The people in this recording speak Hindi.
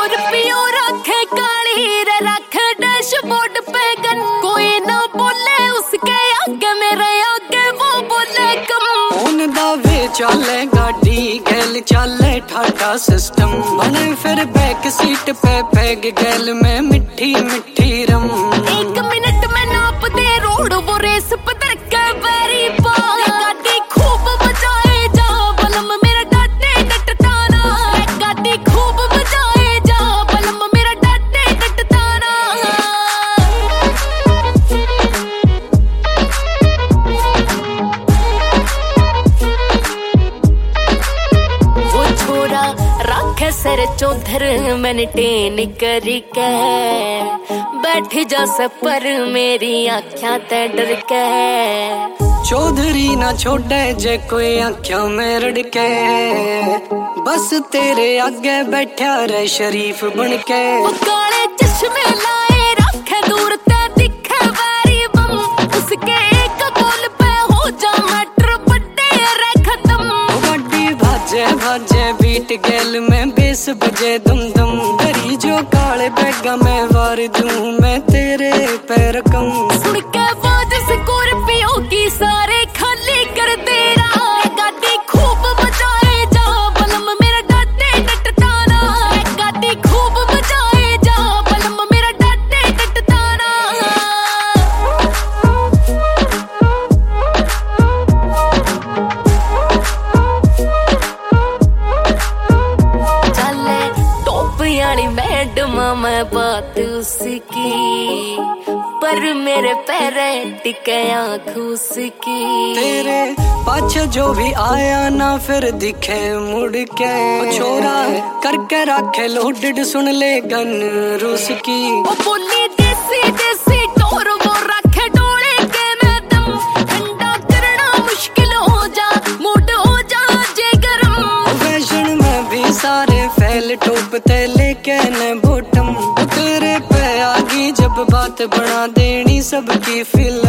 स्कॉर्पियो रखे काली रे रखे डैशबोर्ड पे गन, कोई ना बोले उसके आगे मेरे आगे वो बोले कम। फोन दावे चले गाड़ी गैल चले ठाठा सिस्टम, बने फिर बैक सीट पे पैग गैल में मिठी मिठी रम। 1 मिनट में नाप दे रोड वो रेस पे धक्के बैरी पा, गाड़ी खूब बजाए जा बलम मेरा डाटे डटता ना, गाड़ी खूब बजाए जा बलम मेरा डाटे डटता ना। वो छोरा राखे सर चौधर मैंने टेन करी के, बैठ जा सपर मेरी आँखियां ते डर के। चौधरी ना छोड़े जे कोई आँखों में रड़के, बस तेरे आगे बैठा रे शरीफ बन के। वो काले चश्मे लाए रखे दूर ते दिखे वैरी बम, उसके एक बोल पे हो जा मैटर बड्डे रे खत्म। वो गाड़ी भाजे भाजे बीट गैल में बेस बजे दुम दुम, डरी जो काले बैगा में वार दूं मैं तेरे पैर कम। सुन के आवाज स्कॉर्पियो की सारे खाली कर दे रहा, गाड़ी खूब बजाए जा बलम मेरा डाटे डटता ना, गाड़ी खूब बजाए जा बलम मेरा डाटे डटता ना। चले टॉप यानी मैडम मैं बात उसकी, पर मेरे पैर टिके आँख उसकी। तेरे पाछे जो भी आया ना फिर दिखे मुड़ के, छोरा करके रखे लोडेड सुन ले गन रूस की। वो बोली देसी देसी टोर वो रखे डोले के मैं दम, ठंडा करना मुश्किल हो जा मूड हो जा जे गरम। फैशन में भी सारे फैल टोप ते लेके न बॉटम, तेरे पे आगी जब बात बना देनी सबकी फिल्म।